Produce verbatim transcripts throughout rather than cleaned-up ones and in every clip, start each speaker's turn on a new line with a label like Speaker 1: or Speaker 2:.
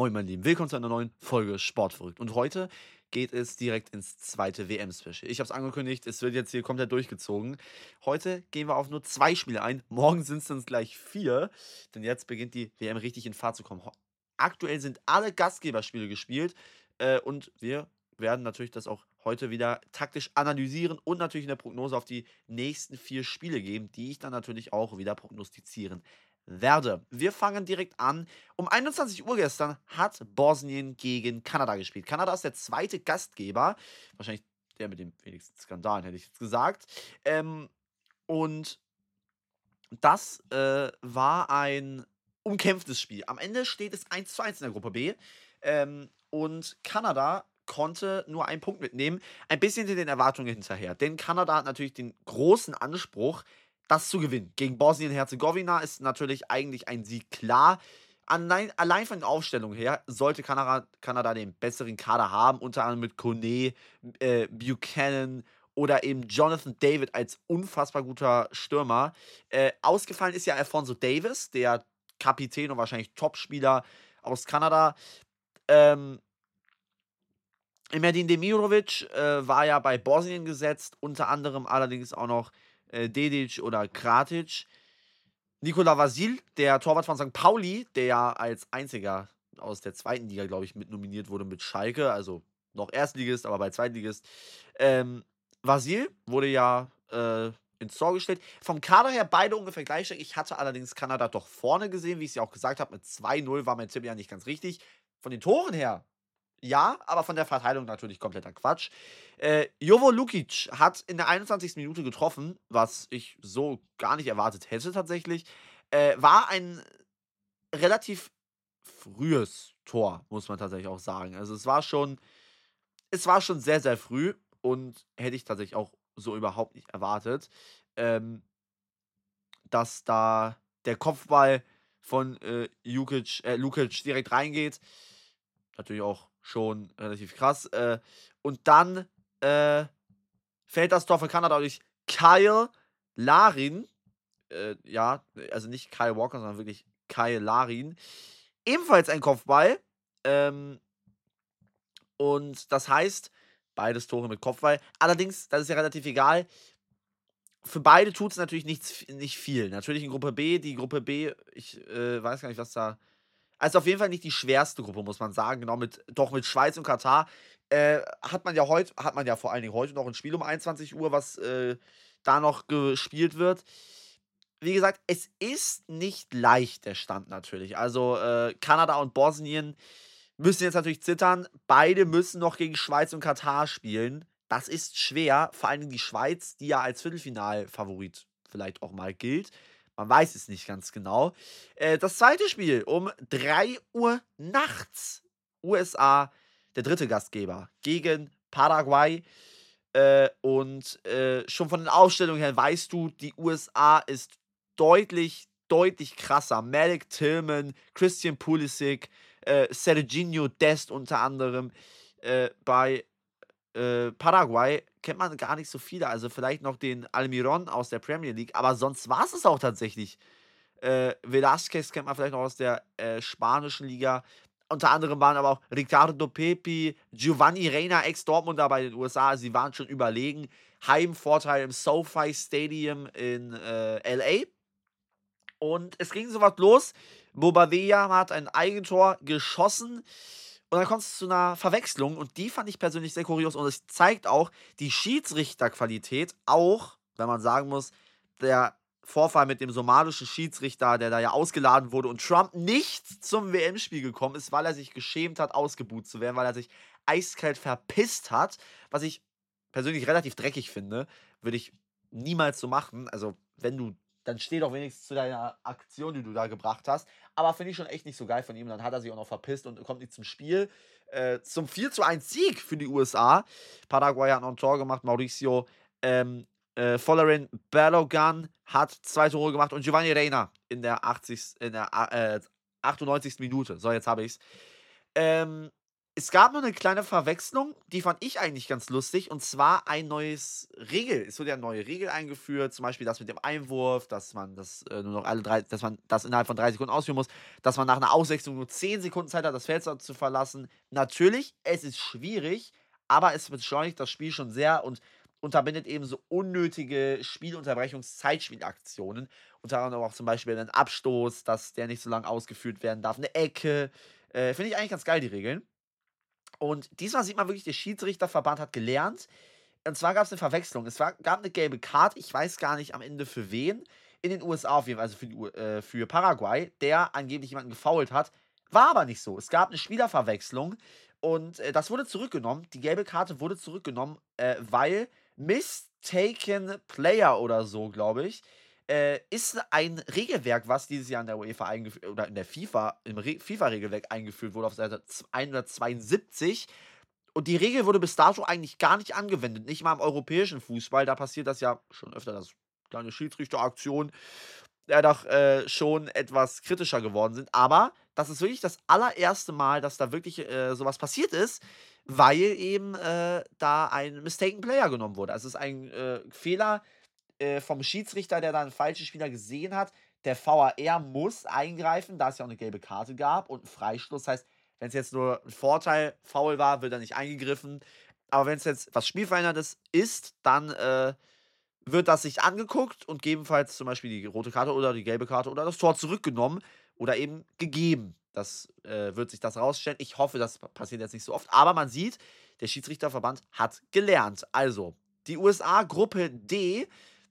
Speaker 1: Moin, mein Lieben, willkommen zu einer neuen Folge Sportverrückt. Und heute geht es direkt ins zweite W M-Special. Ich habe es angekündigt, es wird jetzt hier komplett durchgezogen. Heute gehen wir auf nur zwei Spiele ein. Morgen sind es dann gleich vier, denn jetzt beginnt die W M richtig in Fahrt zu kommen. Ho- Aktuell sind alle Gastgeberspiele gespielt äh, und wir werden natürlich das auch heute wieder taktisch analysieren und natürlich eine Prognose auf die nächsten vier Spiele geben, die ich dann natürlich auch wieder prognostizieren werde. Wir fangen direkt an. Um einundzwanzig Uhr gestern hat Bosnien gegen Kanada gespielt. Kanada ist der zweite Gastgeber. Wahrscheinlich der mit den wenigsten Skandalen, hätte ich jetzt gesagt. Ähm, und das äh, war ein umkämpftes Spiel. Am Ende steht es eins zu eins in der Gruppe B. Ähm, und Kanada konnte nur einen Punkt mitnehmen. Ein bisschen hinter den Erwartungen hinterher. Denn Kanada hat natürlich den großen Anspruch, das zu gewinnen. Gegen Bosnien-Herzegowina ist natürlich eigentlich ein Sieg klar. Allein, allein von den Aufstellungen her sollte Kanada, Kanada den besseren Kader haben, unter anderem mit Kone, äh, Buchanan oder eben Jonathan David als unfassbar guter Stürmer. Äh, ausgefallen ist ja Alfonso Davis, der Kapitän und wahrscheinlich Topspieler aus Kanada. Ähm, Emedin Demirovic äh, war ja bei Bosnien gesetzt, unter anderem allerdings auch noch äh, Dedic oder Kratic. Nikola Vasil, der Torwart von Sankt Pauli, der ja als einziger aus der zweiten Liga, glaube ich, mit nominiert wurde mit Schalke, also noch Erstligist, aber bei Zweitligist. Ähm, Vasil wurde ja äh, ins Tor gestellt. Vom Kader her beide ungefähr gleich stark. Ich hatte allerdings Kanada doch vorne gesehen, wie ich es ja auch gesagt habe. Mit zwei null war mein Tipp ja nicht ganz richtig. Von den Toren her ja, aber von der Verteilung natürlich kompletter Quatsch. Äh, Jovo Lukic hat in der einundzwanzigsten Minute getroffen, was ich so gar nicht erwartet hätte tatsächlich. Äh, war ein relativ frühes Tor, muss man tatsächlich auch sagen. Also es war schon, es war schon sehr, sehr früh und hätte ich tatsächlich auch so überhaupt nicht erwartet, ähm, dass da der Kopfball von äh, Jukic, äh, Lukic direkt reingeht. Natürlich auch schon relativ krass. Äh, und dann äh, fällt das Tor für Kanada durch Kyle Larin. Äh, ja, also nicht Kyle Walker, sondern wirklich Kyle Larin. Ebenfalls ein Kopfball. Ähm, und das heißt, beides Tore mit Kopfball. Allerdings, das ist ja relativ egal. Für beide tut es natürlich nichts, nicht viel. Natürlich in Gruppe B. Die Gruppe B, ich äh, weiß gar nicht, was da. Also auf jeden Fall nicht die schwerste Gruppe, muss man sagen. Genau, mit, doch mit Schweiz und Katar äh, hat man ja heute, hat man ja vor allen Dingen heute noch ein Spiel um einundzwanzig Uhr, was äh, da noch gespielt wird. Wie gesagt, es ist nicht leicht, der Stand natürlich. Also äh, Kanada und Bosnien müssen jetzt natürlich zittern. Beide müssen noch gegen Schweiz und Katar spielen. Das ist schwer, vor allem die Schweiz, die ja als Viertelfinalfavorit vielleicht auch mal gilt. Man weiß es nicht ganz genau. Äh, das zweite Spiel um drei Uhr nachts. U S A, der dritte Gastgeber, gegen Paraguay. Äh, und äh, schon von den Aufstellungen her weißt du, die U S A ist deutlich, deutlich krasser. Malik Tillman, Christian Pulisic, äh, Serginho Dest unter anderem. Äh, bei äh, Paraguay kennt man gar nicht so viele. Also vielleicht noch den Almiron aus der Premier League, aber sonst war es es auch tatsächlich. Äh, Velázquez kennt man vielleicht noch aus der äh, spanischen Liga. Unter anderem waren aber auch Ricardo Pepi, Giovanni Reina, Ex-Dortmunder bei den U S A. Sie waren schon überlegen. Heimvorteil im SoFi Stadium in äh, L A. Und es ging so was los. Bobadilla hat ein Eigentor geschossen. Und dann kommt es zu einer Verwechslung. Und die fand ich persönlich sehr kurios. Und es zeigt auch die Schiedsrichterqualität. Auch, wenn man sagen muss, der Vorfall mit dem somalischen Schiedsrichter, der da ja ausgeladen wurde und Trump nicht zum W M-Spiel gekommen ist, weil er sich geschämt hat, ausgebuht zu werden, weil er sich eiskalt verpisst hat. Was ich persönlich relativ dreckig finde. Würde ich niemals so machen. Also, wenn du dann steh doch wenigstens zu deiner Aktion, die du da gebracht hast. Aber finde ich schon echt nicht so geil von ihm. Dann hat er sich auch noch verpisst und kommt nicht zum Spiel. Äh, zum vier zu eins Sieg für die U S A. Paraguay hat noch ein Tor gemacht. Mauricio ähm, äh, Follerin Balogun hat zwei Tore gemacht. Und Giovanni Reina in der, achtzigsten. In der äh, achtundneunzigsten Minute. So, jetzt habe ich's. Ähm, Es gab nur 'ne kleine Verwechslung, die fand ich eigentlich ganz lustig, und zwar ein neues Regel es wurde ja 'ne neue Regel eingeführt, zum Beispiel das mit dem Einwurf, dass man das, äh, nur noch alle drei dass man das innerhalb von drei Sekunden ausführen muss, dass man nach 'ner Auswechslung nur zehn Sekunden Zeit hat, das Feld zu verlassen. Natürlich, es ist schwierig, aber es beschleunigt das Spiel schon sehr und unterbindet eben so unnötige Spielunterbrechungs-Zeitspielaktionen. Unter anderem auch zum Beispiel 'nen Abstoß, dass der nicht so lang ausgeführt werden darf, 'ne Ecke. Äh, finde ich eigentlich ganz geil, die Regeln. Und diesmal sieht man wirklich, der Schiedsrichterverband hat gelernt. Und zwar gab's 'ne Verwechslung. Es war gab 'ne gelbe Karte, ich weiß gar nicht am Ende für wen. In den U S A auf jeden Fall, also für die U äh, für Paraguay, der angeblich jemanden gefoult hat. War aber nicht so. Es gab 'ne Spielerverwechslung und, äh, das wurde zurückgenommen. Die gelbe Karte wurde zurückgenommen, äh, weil mistaken player oder so, glaube ich, äh, ist ein Regelwerk, was dieses Jahr in der UEFA eingef oder in der FIFA im Re FIFA-Regelwerk eingeführt wurde auf Seite z hundertzweiundsiebzig. Und die Regel wurde bis dato eigentlich gar nicht angewendet, nicht mal im europäischen Fußball. Da passiert das ja schon öfter, dass kleine Schiedsrichteraktionen ja doch, äh, schon etwas kritischer geworden sind. Aber das ist wirklich das allererste Mal, dass da wirklich, äh, so was passiert ist, weil eben, äh, da ein mistaken player genommen wurde. Also, es ist ein, äh, Fehler, äh, vom Schiedsrichter, der da 'n falschen Spieler gesehen hat. Der VAR muss eingreifen, da es ja auch 'ne gelbe Karte gab und 'n Freistoß. Heißt, wenn's jetzt nur 'n Vorteil Foul war, wird da nicht eingegriffen. Aber wenn's jetzt was Spielveränderndes ist, dann, äh, wird das sich angeguckt und gegebenenfalls zum Beispiel die rote Karte oder die gelbe Karte oder das Tor zurückgenommen oder eben gegeben. Das, äh wird sich das rausstellen. Ich hoffe, das p passiert jetzt nicht so oft, aber man sieht, der Schiedsrichterverband hat gelernt. Also, die U S A Gruppe D,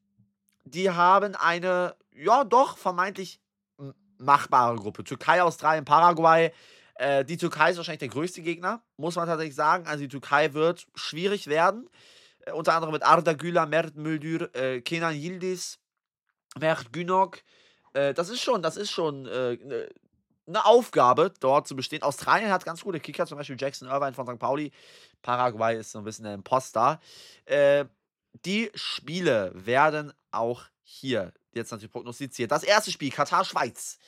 Speaker 1: die haben eine, ja doch vermeintlich m machbare Gruppe. Türkei, Australien, Paraguay. Äh, die Türkei ist wahrscheinlich der größte Gegner, muss man tatsächlich sagen. Also, die Türkei wird schwierig werden, äh, unter anderem mit Arda Güler, Mert Müldür, äh, Kenan Yildiz, Mert Günok. Äh, das ist schon das ist schon, äh, 'ne 'ne Aufgabe, dort zu bestehen. Australien hat ganz gute Kicker, zum Beispiel Jackson Irvine von Sankt Pauli. Paraguay ist so 'n bisschen der Imposter. Äh, die Spiele werden auch hier jetzt natürlich prognostiziert. Das erste Spiel, Katar, Schweiz.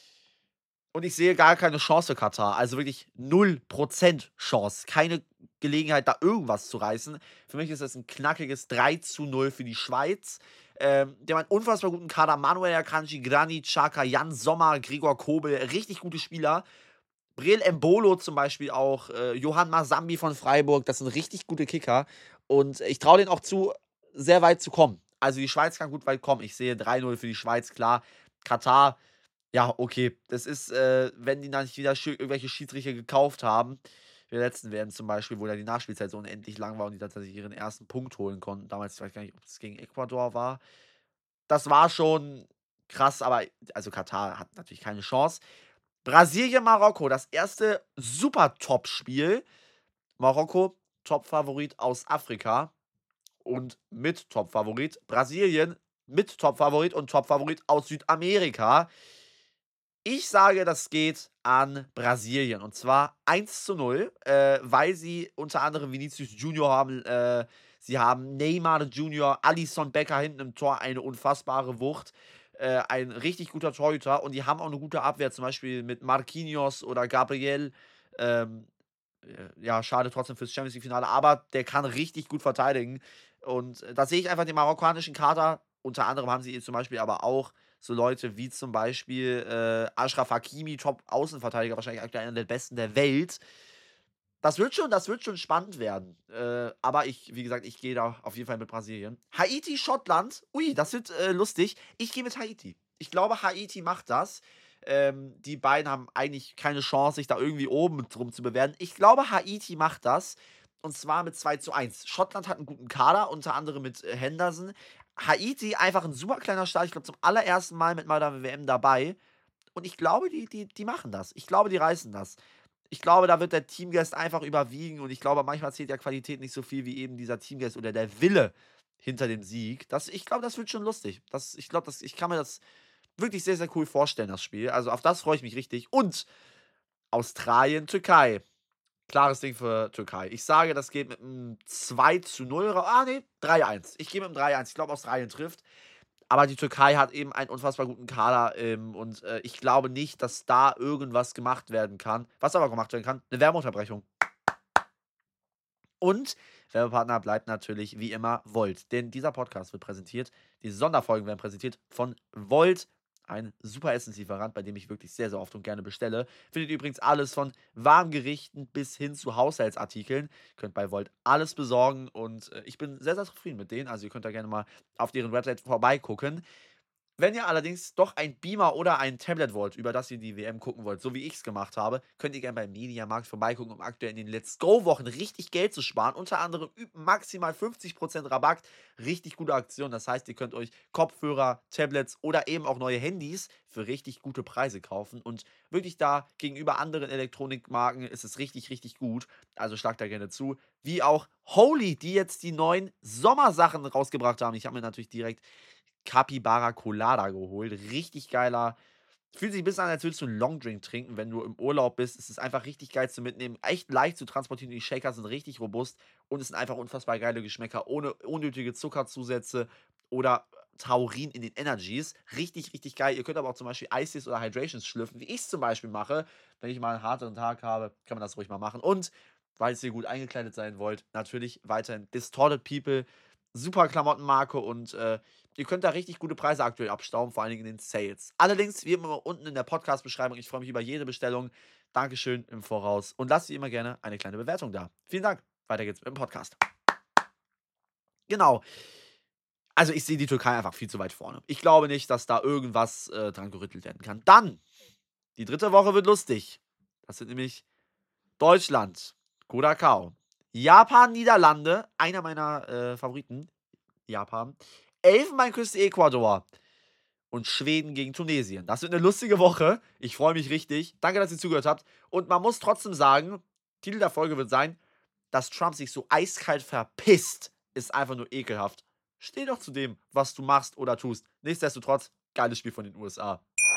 Speaker 1: Und ich sehe gar keine Chance für Katar, also wirklich null Prozent Chance. Keine Gelegenheit, da irgendwas zu reißen. Für mich ist das 'n knackiges drei zu null für die Schweiz. Ähm, die haben einen unfassbar guten Kader. Manuel Akanji, Granit Xhaka, Jan Sommer, Gregor Kobel, richtig gute Spieler. Breel Embolo zum Beispiel auch, äh, Johann Masambi von Freiburg, das sind richtig gute Kicker. Und ich traue denen auch zu, sehr weit zu kommen. Also, die Schweiz kann gut weit kommen. Ich sehe drei null für die Schweiz, klar. Katar, ja, okay, das ist, äh wenn die da nicht wieder schö irgendwelche Schiedsrichter gekauft haben, wie der letzten W M zum Beispiel, wo ja die Nachspielzeit so unendlich lang war und die tatsächlich ihren ersten Punkt holen konnten. Damals, ich weiß gar nicht, ob das gegen Ecuador war. Das war schon krass, aber also, Katar hat natürlich keine Chance. Brasilien, Marokko, das erste super Topspiel. Marokko, Topfavorit aus Afrika und mit Topfavorit. Brasilien mit Topfavorit und Topfavorit aus Südamerika. Ich sage, das geht an Brasilien und zwar eins zu null, äh, weil sie unter anderem Vinicius Junior haben, äh, sie haben Neymar Junior, Alisson Becker hinten im Tor, eine unfassbare Wucht, äh, ein richtig guter Torhüter und die haben auch 'ne gute Abwehr, zum Beispiel mit Marquinhos oder Gabriel. Ähm, äh, ja, schade trotzdem fürs Champions-League-Finale, aber der kann richtig gut verteidigen. Und da sehe ich einfach den marokkanischen Kader. Unter anderem haben sie zum Beispiel aber auch so Leute wie zum Beispiel, äh, Achraf Hakimi, Top-Außenverteidiger, wahrscheinlich aktuell einer der besten der Welt. Das wird schon das wird schon spannend werden. Äh, aber ich wie gesagt, ich gehe da auf jeden Fall mit Brasilien. Haiti, Schottland. Ui, das wird, äh, lustig. Ich gehe mit Haiti. Ich glaube, Haiti macht das. Ähm, die beiden haben eigentlich keine Chance, sich da irgendwie oben drum zu bewerben. Ich glaube, Haiti macht das und zwar mit zwei zu eins. Schottland hat 'n guten Kader, unter anderem mit, äh, Henderson. Haiti einfach 'n super kleiner Staat. Ich glaube, zum allerersten Mal mit bei 'ner W M dabei. Und ich glaube, die die die machen das. Ich glaube, die reißen das. Ich glaube, da wird der Teamgeist einfach überwiegen und ich glaube, manchmal zählt ja Qualität nicht so viel wie eben dieser Teamgeist oder der Wille hinter dem Sieg. Das ich glaube, das wird schon lustig. Das ich glaube, das ich kann mir das wirklich sehr, sehr cool vorstellen, das Spiel. Also, auf das freue ich mich richtig. Und Australien, Türkei. Klares Ding für Türkei. Ich sage, das geht mit 'm zwei zu null ra ah, ne, drei eins. Ich gehe mit 'm drei eins. Ich glaube, Australien trifft. Aber die Türkei hat eben einen unfassbar guten Kader, ähm, und, äh, ich glaube nicht, dass da irgendwas gemacht werden kann. Was aber gemacht werden kann, 'ne Werbeunterbrechung. Und Werbepartner bleibt natürlich wie immer Volt. Denn dieser Podcast wird präsentiert, die Sonderfolgen werden präsentiert von Volt. Ein super Essenslieferant, bei dem ich wirklich sehr, sehr oft und gerne bestelle. Findet ihr übrigens alles von Warmgerichten bis hin zu Haushaltsartikeln. Könnt bei Volt alles besorgen und äh, ich bin sehr, sehr zufrieden mit denen. Also ihr könnt da gerne mal auf deren Website vorbeigucken. Wenn ihr allerdings doch ein Beamer oder ein Tablet wollt, über das ihr die W M gucken wollt, so wie ich es gemacht habe, könnt ihr gerne beim Mediamarkt vorbeigucken, um aktuell in den Let's Go-Wochen richtig Geld zu sparen. Unter anderem maximal fünfzig Prozent Rabatt. Richtig gute Aktion. Das heißt, ihr könnt euch Kopfhörer, Tablets oder eben auch neue Handys für richtig gute Preise kaufen. Und wirklich da gegenüber anderen Elektronikmarken ist es richtig, richtig gut. Also schlagt da gerne zu. Wie auch Holy, die jetzt die neuen Sommersachen rausgebracht haben. Ich habe mir natürlich direkt Capybara Colada geholt. Richtig geiler. Fühlt sich ein bisschen an, als würdest du einen Longdrink trinken, wenn du im Urlaub bist. Es ist einfach richtig geil zu mitnehmen. Echt leicht zu transportieren. Die Shaker sind richtig robust und es sind einfach unfassbar geile Geschmäcker. Ohne unnötige Zuckerzusätze oder Taurin in den Energies. Richtig, richtig geil. Ihr könnt aber auch zum Beispiel Ices oder Hydrations schlürfen, wie ich es zum Beispiel mache. Wenn ich mal einen harteren Tag habe, kann man das ruhig mal machen. Und, weil ihr gut eingekleidet sein wollt, natürlich weiterhin Distorted People. Super Klamottenmarke und äh, ihr könnt da richtig gute Preise aktuell abstauben, vor allen Dingen in den Sales. Allerdings, wie immer unten in der Podcast-Beschreibung, ich freue mich über jede Bestellung. Dankeschön im Voraus und lasst wie immer gerne eine kleine Bewertung da. Vielen Dank. Weiter geht's mit dem Podcast. Genau. Also ich sehe die Türkei einfach viel zu weit vorne. Ich glaube nicht, dass da irgendwas äh, dran gerüttelt werden kann. Dann, die dritte Woche wird lustig. Das sind nämlich Deutschland, Curacao, Japan, Niederlande, einer meiner äh, Favoriten, Japan, Elfenbeinküste, Ecuador und Schweden gegen Tunesien. Das wird eine lustige Woche. Ich freue mich richtig. Danke, dass ihr zugehört habt. Und man muss trotzdem sagen, Titel der Folge wird sein, dass Trump sich so eiskalt verpisst, ist einfach nur ekelhaft. Steh doch zu dem, was du machst oder tust. Nichtsdestotrotz, geiles Spiel von den U S A.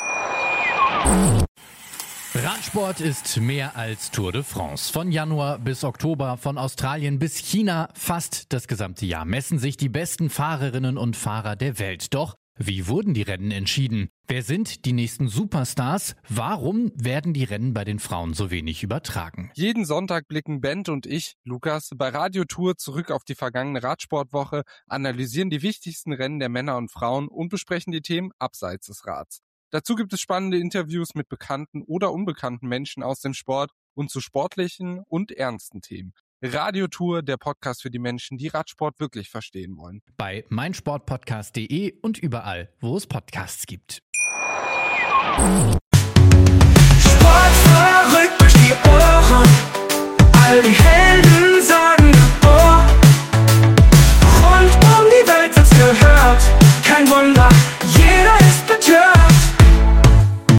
Speaker 2: Radsport ist mehr als Tour de France. Von Januar bis Oktober, von Australien bis China, fast das gesamte Jahr messen sich die besten Fahrerinnen und Fahrer der Welt. Doch wie wurden die Rennen entschieden? Wer sind die nächsten Superstars? Warum werden die Rennen bei den Frauen so wenig übertragen?
Speaker 3: Jeden Sonntag blicken Bent und ich, Lukas, bei Radiotour zurück auf die vergangene Radsportwoche, analysieren die wichtigsten Rennen der Männer und Frauen und besprechen die Themen abseits des Rads. Dazu gibt es spannende Interviews mit bekannten oder unbekannten Menschen aus dem Sport und zu sportlichen und ernsten Themen. Radiotour, der Podcast für die Menschen, die Radsport wirklich verstehen wollen.
Speaker 2: Bei meinsportpodcast punkt de und überall, wo es Podcasts gibt.
Speaker 4: Sport verrückt durch die Ohren, all die Helden sagen oh. Rund um die Welt wird's gehört, kein Wunder, jeder ist betört.